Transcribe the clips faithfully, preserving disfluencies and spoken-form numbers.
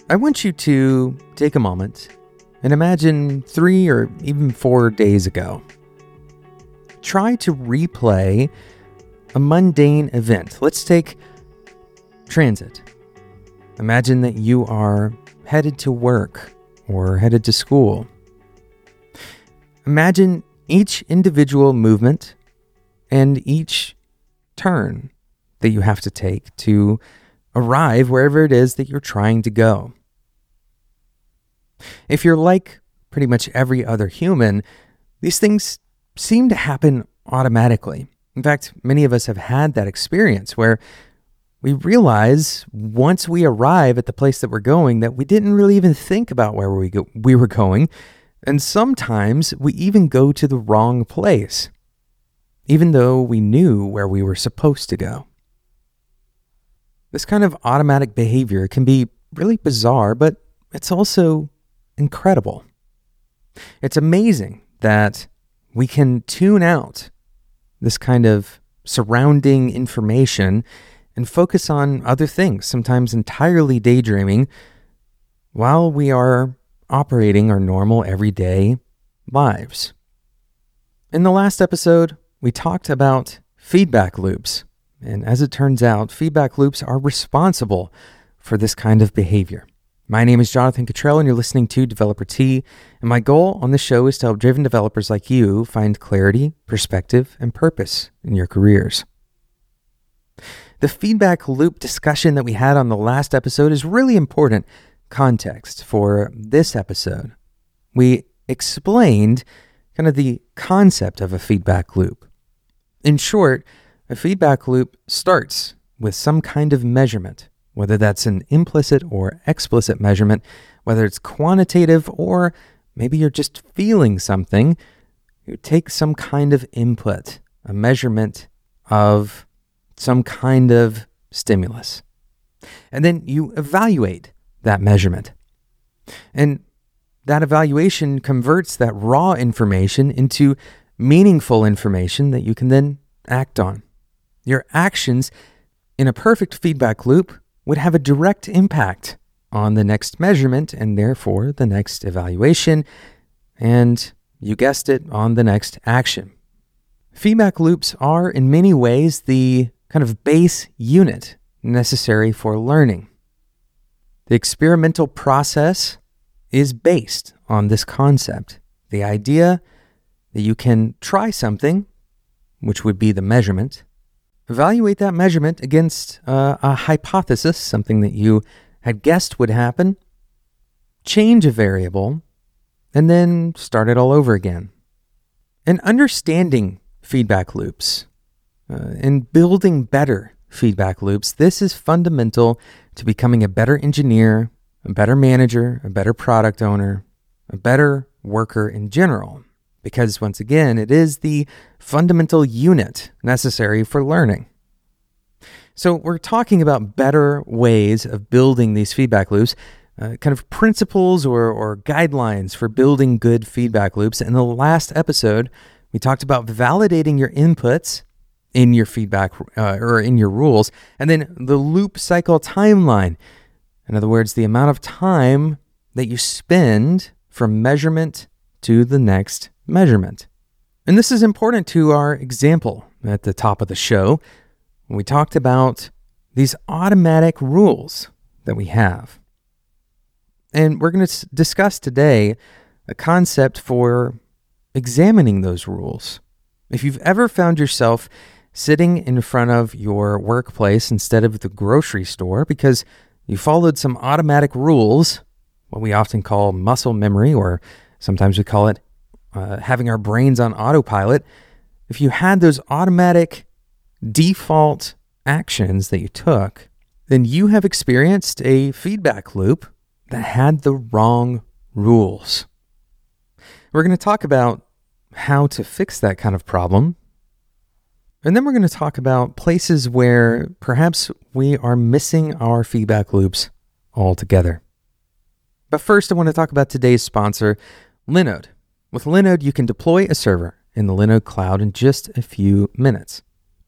I want you to take a moment and imagine three or even four days ago. Try to replay a mundane event. Let's take transit. Imagine that you are headed to work or headed to school. Imagine each individual movement and each turn that you have to take to arrive wherever it is that you're trying to go. If you're like pretty much every other human, these things seem to happen automatically. In fact, many of us have had that experience where we realize once we arrive at the place that we're going that we didn't really even think about where we go, we were going, and sometimes we even go to the wrong place, even though we knew where we were supposed to go. This kind of automatic behavior can be really bizarre, but it's also incredible. It's amazing that we can tune out this kind of surrounding information and focus on other things, sometimes entirely daydreaming, while we are operating our normal everyday lives. In the last episode, we talked about feedback loops. And as it turns out, feedback loops are responsible for this kind of behavior. My name is Jonathan Cottrell, and you're listening to Developer Tea. And my goal on the show is to help driven developers like you find clarity, perspective, and purpose in your careers. The feedback loop discussion that we had on the last episode is really important context for this episode. We explained kind of the concept of a feedback loop. In short, a feedback loop starts with some kind of measurement, whether that's an implicit or explicit measurement, whether it's quantitative or maybe you're just feeling something. You take some kind of input, a measurement of some kind of stimulus, and then you evaluate that measurement. And that evaluation converts that raw information into meaningful information that you can then act on. Your actions in a perfect feedback loop would have a direct impact on the next measurement and therefore the next evaluation, and you guessed it, on the next action. Feedback loops are in many ways the kind of base unit necessary for learning. The experimental process is based on this concept, the idea that you can try something, which would be the measurement, evaluate that measurement against uh, a hypothesis, something that you had guessed would happen, change a variable, and then start it all over again. And understanding feedback loops uh, and building better feedback loops, this is fundamental to becoming a better engineer, a better manager, a better product owner, a better worker in general. Because once again, it is the fundamental unit necessary for learning. So we're talking about better ways of building these feedback loops, uh, kind of principles or, or guidelines for building good feedback loops. In the last episode, we talked about validating your inputs in your feedback uh, or in your rules, and then the loop cycle timeline. In other words, the amount of time that you spend from measurement to the next measurement. And this is important to our example at the top of the show. We talked about these automatic rules that we have. And we're going to discuss today a concept for examining those rules. If you've ever found yourself sitting in front of your workplace instead of the grocery store because you followed some automatic rules, what we often call muscle memory, or sometimes we call it Uh, having our brains on autopilot, if you had those automatic default actions that you took, then you have experienced a feedback loop that had the wrong rules. We're going to talk about how to fix that kind of problem. And then we're going to talk about places where perhaps we are missing our feedback loops altogether. But first, I want to talk about today's sponsor, Linode. With Linode, you can deploy a server in the Linode cloud in just a few minutes.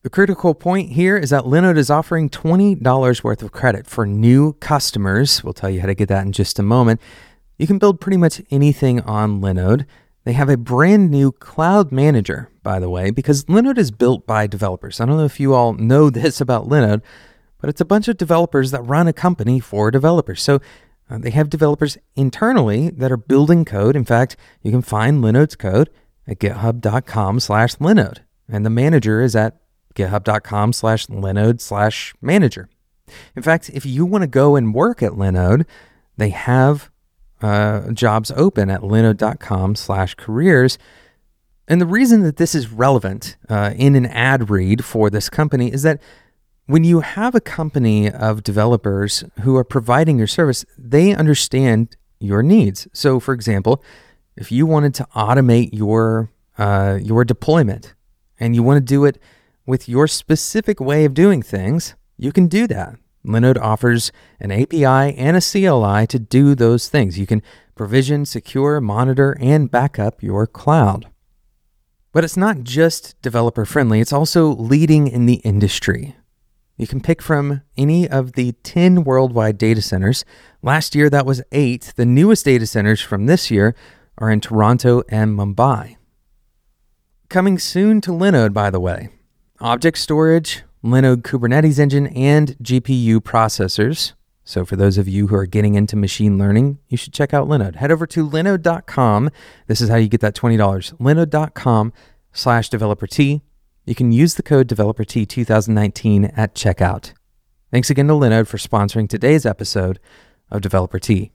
The critical point here is that Linode is offering twenty dollars worth of credit for new customers. We'll tell you how to get that in just a moment. You can build pretty much anything on Linode. They have a brand new cloud manager, by the way, because Linode is built by developers. I don't know if you all know this about Linode, but it's a bunch of developers that run a company for developers. So uh, they have developers internally that are building code. In fact, you can find Linode's code at github.com slash Linode. And the manager is at github.com slash Linode slash manager. In fact, if you want to go and work at Linode, they have uh, jobs open at linode.com slash careers. And the reason that this is relevant uh, in an ad read for this company is that when you have a company of developers who are providing your service, they understand your needs. So, for example, if you wanted to automate your uh, your deployment and you want to do it with your specific way of doing things, you can do that. Linode offers an A P I and a C L I to do those things. You can provision, secure, monitor, and back up your cloud. But it's not just developer friendly, it's also leading in the industry. You can pick from any of the ten worldwide data centers. Last year, that was eight. The newest data centers from this year are in Toronto and Mumbai. Coming soon to Linode, by the way, object storage, Linode Kubernetes engine, and G P U processors. So for those of you who are getting into machine learning, you should check out Linode. Head over to linode dot com. This is how you get that twenty dollars. linode.com slash developer T. You can use the code developer T twenty nineteen at checkout. Thanks again to Linode for sponsoring today's episode of Developer T.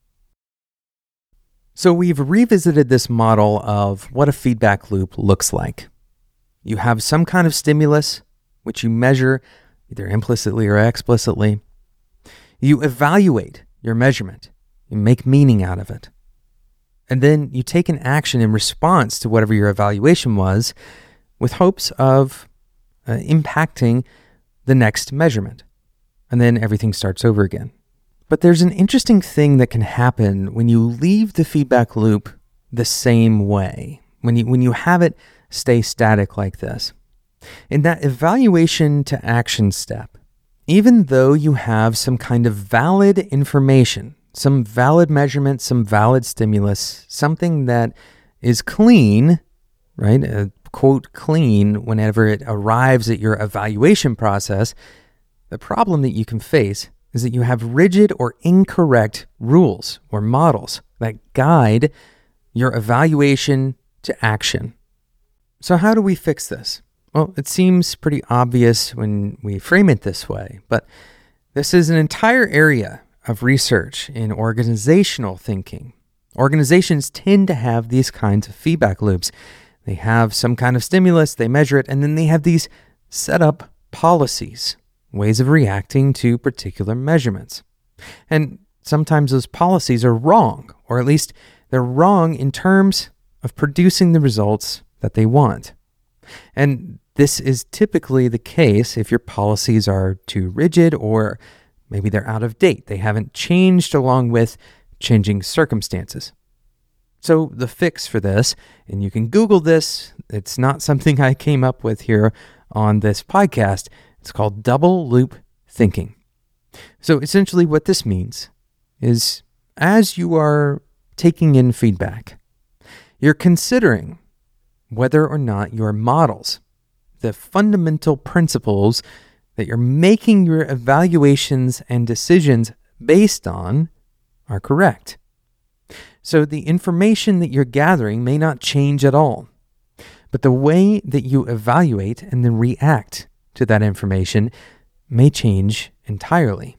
So we've revisited this model of what a feedback loop looks like. You have some kind of stimulus, which you measure either implicitly or explicitly. You evaluate your measurement. You make meaning out of it. And then you take an action in response to whatever your evaluation was with hopes of uh, impacting the next measurement. And then everything starts over again. But there's an interesting thing that can happen when you leave the feedback loop the same way, when you when you have it stay static like this. In that evaluation to action step, even though you have some kind of valid information, some valid measurement, some valid stimulus, something that is clean, right? Uh, quote clean whenever it arrives at your evaluation process, the problem that you can face is that you have rigid or incorrect rules or models that guide your evaluation to action. So how do we fix this? Well, it seems pretty obvious when we frame it this way, but this is an entire area of research in organizational thinking. Organizations tend to have these kinds of feedback loops. They have some kind of stimulus, they measure it, and then they have these set up policies, ways of reacting to particular measurements. And sometimes those policies are wrong, or at least they're wrong in terms of producing the results that they want. And this is typically the case if your policies are too rigid or maybe they're out of date. They haven't changed along with changing circumstances. So the fix for this, and you can Google this, it's not something I came up with here on this podcast. It's called double loop thinking. So essentially what this means is as you are taking in feedback, you're considering whether or not your models, the fundamental principles that you're making your evaluations and decisions based on, are correct. So the information that you're gathering may not change at all, but the way that you evaluate and then react to that information may change entirely.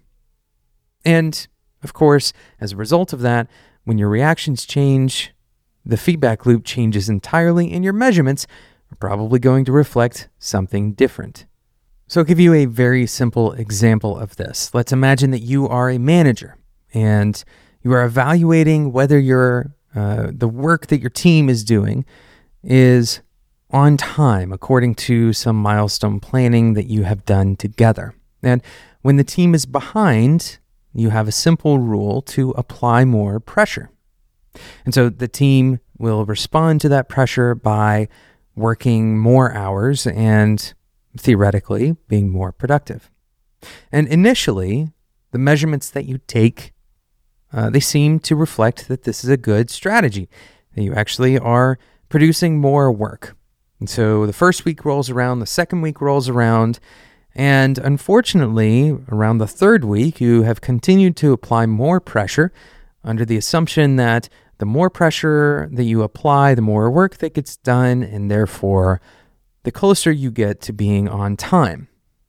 And of course, as a result of that, when your reactions change, the feedback loop changes entirely and your measurements are probably going to reflect something different. So I'll give you a very simple example of this. Let's imagine that you are a manager and you are evaluating whether your uh, the work that your team is doing is on time according to some milestone planning that you have done together. And when the team is behind, you have a simple rule to apply more pressure. And so the team will respond to that pressure by working more hours and theoretically being more productive. And initially, the measurements that you take, uh, they seem to reflect that this is a good strategy, that you actually are producing more work. And so the first week rolls around, the second week rolls around, and unfortunately, around the third week, you have continued to apply more pressure under the assumption that the more pressure that you apply, the more work that gets done, and therefore, the closer you get to being on time.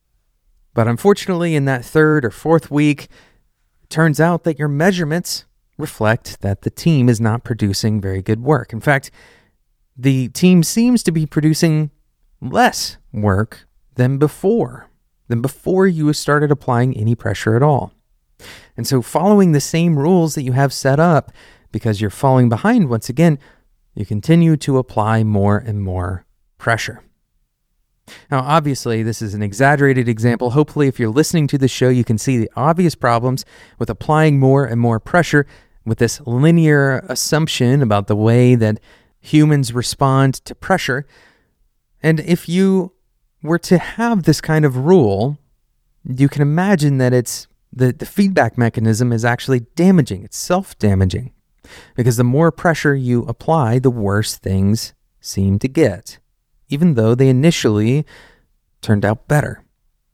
But unfortunately, in that third or fourth week, it turns out that your measurements reflect that the team is not producing very good work. In fact, the team seems to be producing less work than before, than before you started applying any pressure at all. And so following the same rules that you have set up, because you're falling behind once again, you continue to apply more and more pressure. Now, obviously, this is an exaggerated example. Hopefully, if you're listening to the show, you can see the obvious problems with applying more and more pressure with this linear assumption about the way that humans respond to pressure. And if you were to have this kind of rule, you can imagine that it's the, the feedback mechanism is actually damaging. It's self-damaging. Because the more pressure you apply, the worse things seem to get, even though they initially turned out better.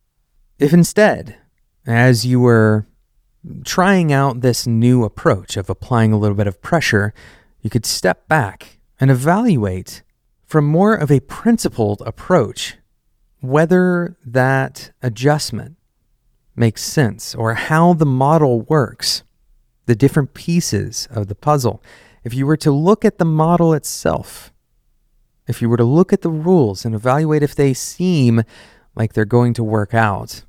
If instead, as you were trying out this new approach of applying a little bit of pressure, you could step back and evaluate from more of a principled approach whether that adjustment makes sense or how the model works, the different pieces of the puzzle. If you were to look at the model itself, if you were to look at the rules and evaluate if they seem like they're going to work out,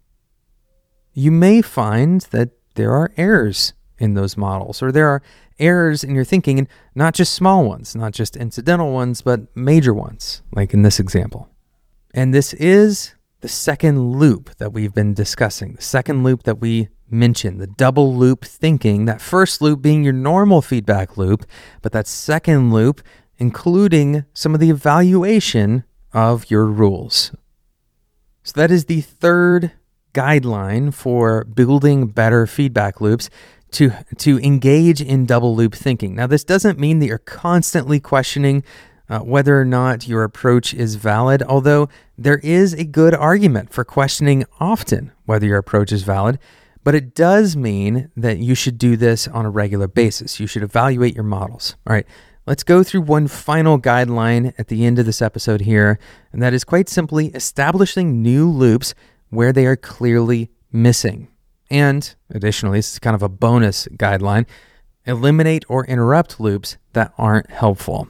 you may find that there are errors in those models, or there are errors in your thinking, and not just small ones, not just incidental ones, but major ones, like in this example. And this is the second loop that we've been discussing, the second loop that we mentioned, the double loop thinking, that first loop being your normal feedback loop, but that second loop including some of the evaluation of your rules. So that is the third guideline for building better feedback loops, to, to engage in double loop thinking. Now, this doesn't mean that you're constantly questioning uh, whether or not your approach is valid, although there is a good argument for questioning often whether your approach is valid, but it does mean that you should do this on a regular basis. You should evaluate your models. All right. Let's go through one final guideline at the end of this episode here, and that is quite simply establishing new loops where they are clearly missing. And additionally, this is kind of a bonus guideline, eliminate or interrupt loops that aren't helpful.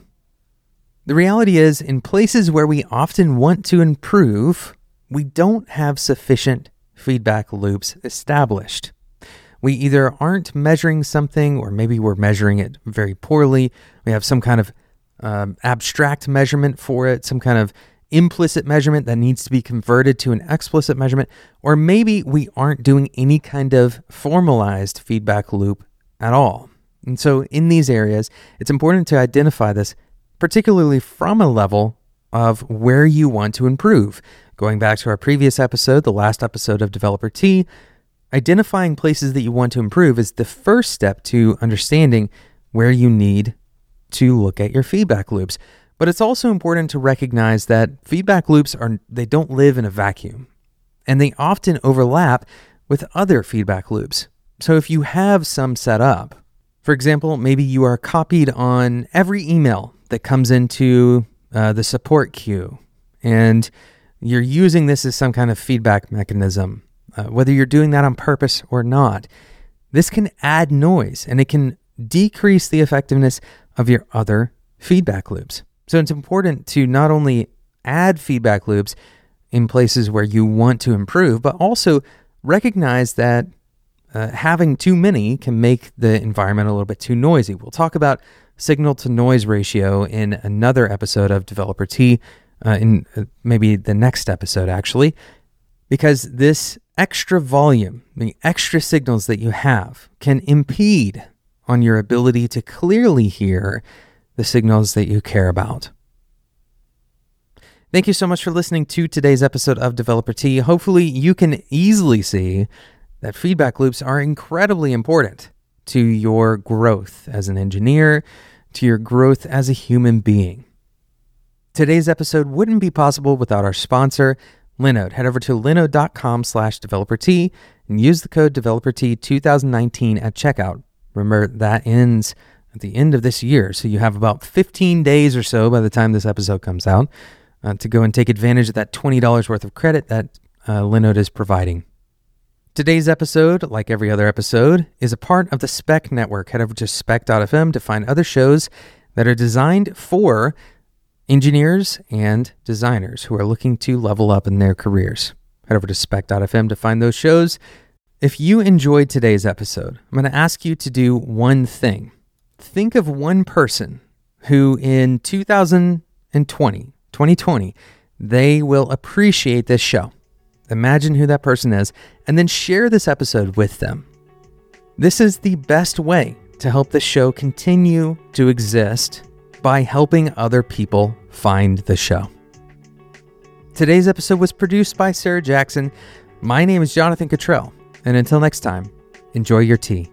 The reality is, in places where we often want to improve, we don't have sufficient feedback loops established. We either aren't measuring something, or maybe we're measuring it very poorly. We have some kind of um, abstract measurement for it, some kind of implicit measurement that needs to be converted to an explicit measurement, or maybe we aren't doing any kind of formalized feedback loop at all. And so in these areas, it's important to identify this, particularly from a level of where you want to improve. Going back to our previous episode, the last episode of Developer T, identifying places that you want to improve is the first step to understanding where you need to look at your feedback loops. But it's also important to recognize that feedback loops are, they don't live in a vacuum, and they often overlap with other feedback loops. So if you have some set up, for example, maybe you are copied on every email that comes into uh, the support queue, and you're using this as some kind of feedback mechanism. Uh, whether you're doing that on purpose or not, this can add noise and it can decrease the effectiveness of your other feedback loops. So it's important to not only add feedback loops in places where you want to improve, but also recognize that uh, having too many can make the environment a little bit too noisy. We'll talk about signal to noise ratio in another episode of Developer T, uh, in uh, maybe the next episode actually, because this extra volume, the extra signals that you have, can impede on your ability to clearly hear the signals that you care about. Thank you so much for listening to today's episode of Developer Tea. Hopefully you can easily see that feedback loops are incredibly important to your growth as an engineer, to your growth as a human being. Today's episode wouldn't be possible without our sponsor, Linode. Head over to linode.com slash developertea and use the code developertea twenty nineteen at checkout. Remember, that ends at the end of this year, so you have about fifteen days or so by the time this episode comes out uh, to go and take advantage of that twenty dollars worth of credit that uh, Linode is providing. Today's episode, like every other episode, is a part of the Spec Network. Head over to spec dot f m to find other shows that are designed for engineers and designers who are looking to level up in their careers. Head over to spec dot f m to find those shows. If you enjoyed today's episode, I'm going to ask you to do one thing. Think of one person who in two thousand twenty, twenty twenty, they will appreciate this show. Imagine who that person is, and then share this episode with them. This is the best way to help this show continue to exist by helping other people find the show. Today's episode was produced by Sarah Jackson. My name is Jonathan Cottrell, and until next time, enjoy your tea.